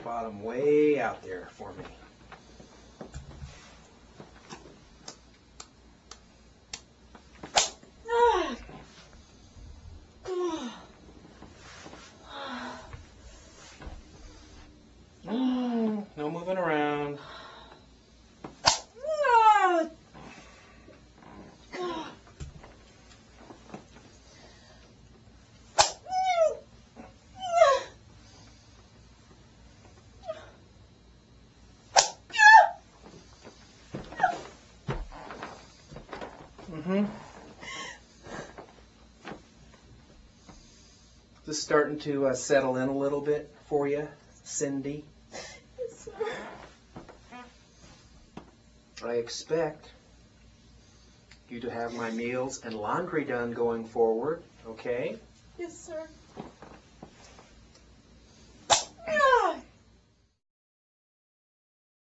bottom way out there for me. No moving around. This is starting to settle in a little bit for you, Cindy. Yes, sir. I expect you to have my meals and laundry done going forward, okay? Yes, sir.